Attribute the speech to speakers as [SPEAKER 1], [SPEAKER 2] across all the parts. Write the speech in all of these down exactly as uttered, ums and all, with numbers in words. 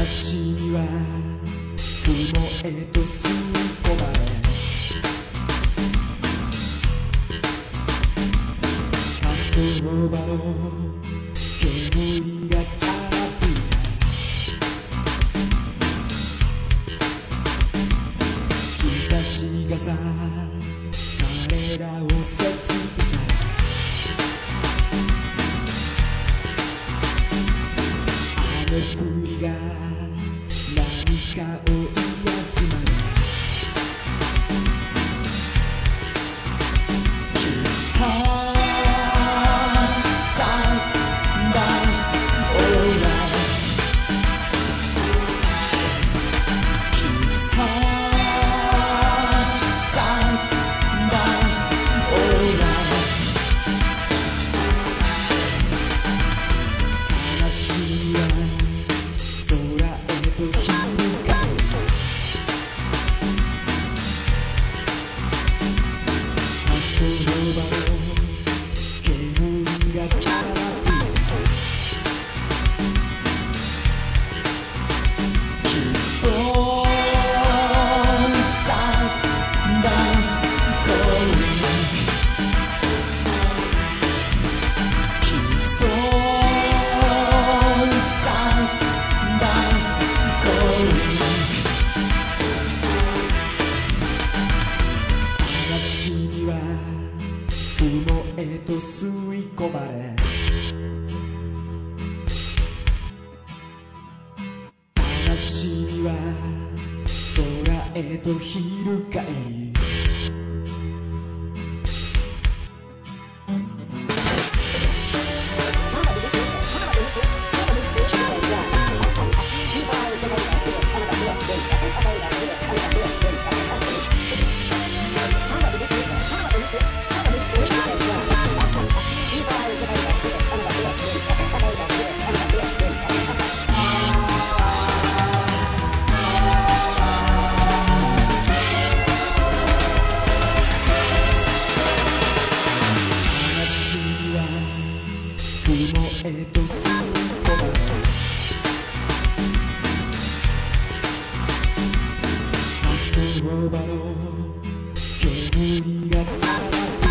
[SPEAKER 1] 嵐には雲へと吸い込まれ火葬場の煙がたびた日差しがさ彼らを切った雨降りが何かを癒すまで雲へと吸い込まれ嵐には空へと翻り雲へと吸い込まれ火葬場の煙がたび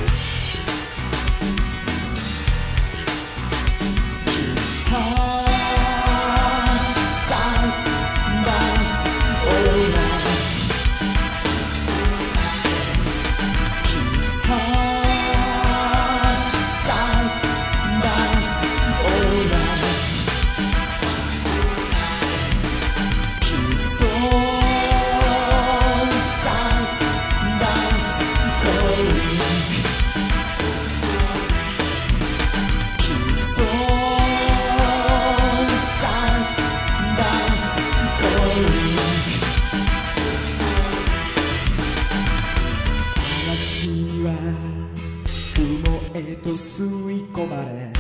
[SPEAKER 1] 雲へと吸い込まれ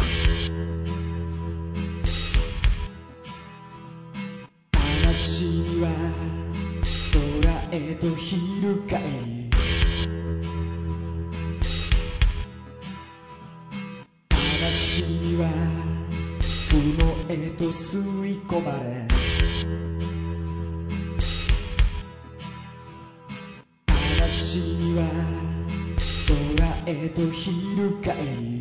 [SPEAKER 1] 嵐には空へと翻り嵐には雲へと吸い込まれ嵐には空へと翻り